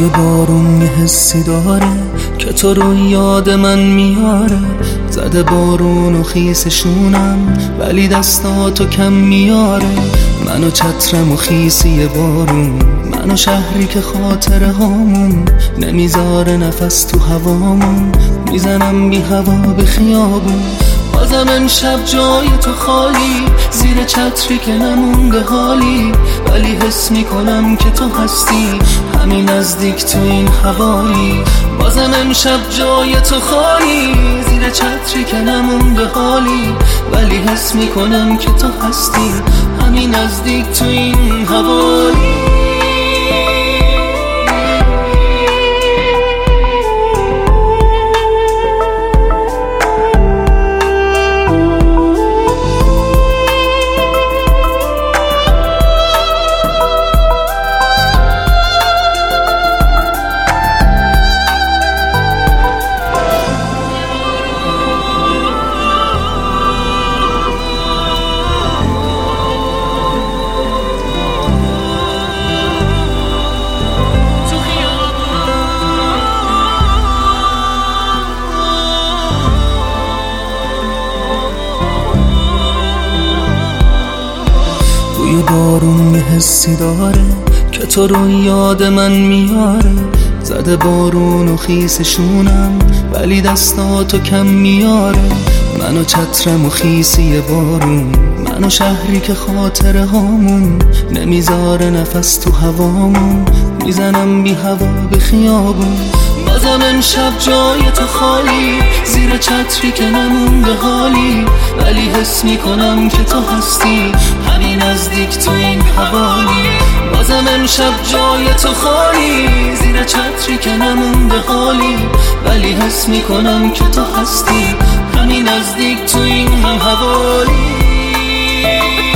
بارون یه حسی داره که تو رو یاد من میاره. زده بارون و خیسشونم ولی دستاتو کم میاره. منو چترم و خیسی بارون، منو شهری که خاطره هامون نمیذاره نفس تو هوامون. میزنم بی هوا به خیابون، بازم امشب جای تو خالی. زیر چتری که نمونده حالی، ولی حس میکنم که تو هستی همین نزدیک تو این حوالی. بازم امشب جای تو خالی، زیر چتری که نمونده حالی، ولی حس میکنم که تو هستی همین نزدیک تو این حوالی. بوی بارون یه حسی داره که تو رو یاد من میاره. زده بارون و خیسشونم ولی دستاتو کم میاره. منو چترم و خیسی بارون، منو شهری که خاطره هامون نمیذاره نفس تو هوامون. میزنم بی هوا به خیابون، بازم امشب جای تو خالی. زیر چتری که نمونده حالی، ولی حس میکنم که تو هستی همین نزدیک تو این حوالی. بازم امشب جای تو خالی، زیر چتری که نمونده حالی، ولی حس میکنم که تو هستی همین نزدیک تو این هم حوالی.